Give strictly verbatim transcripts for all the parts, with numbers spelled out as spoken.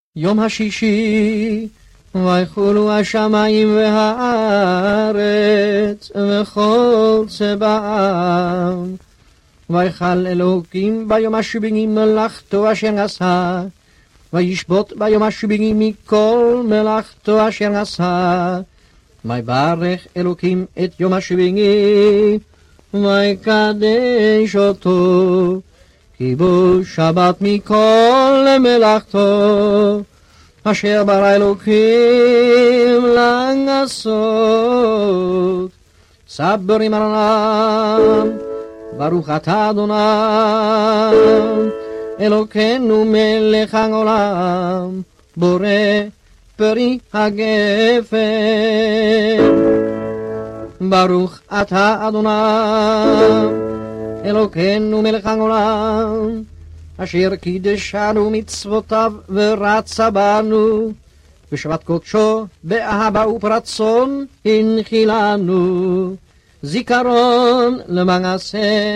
יום השישי, ויחולו השמיים והארץ וכל צבאם. ויחל אלוקים ביום השביעי מלאכתו אשר עשה, וישבות ביום השביעי מכל מלאכתו אשר עשה. ויברך אלוקים את יום השביעי, ויקדש אותו, כי בו שבת מכל מלאכתו, אשר ברא אלוקים לעשות. סברים ארנם, ברוך אתה אדוני, אלוקינו מלך העולם, בורא פרי הגפן. ברוך אתה אדוני, אלוקינו מלך העולם, אשר קידשנו מצוותיו ורצה בנו, בשבת קודשו באהבה ופרצון הנחילנו, זיכרון למעשה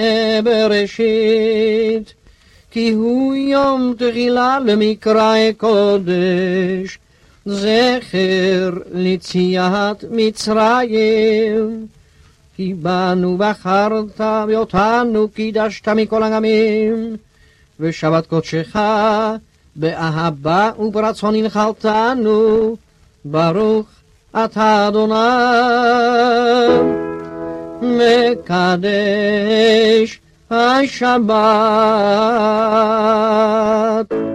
בראשית, כי הוא יום תחילה למקרא קודש, זכר ליציאת מצרים. כי בנו בחרת ואותנו קידשת מכל העמים, ושבת קודשך באהבה וברצון הנחלתנו. ברוך אתה אדוני, מקדש השבת.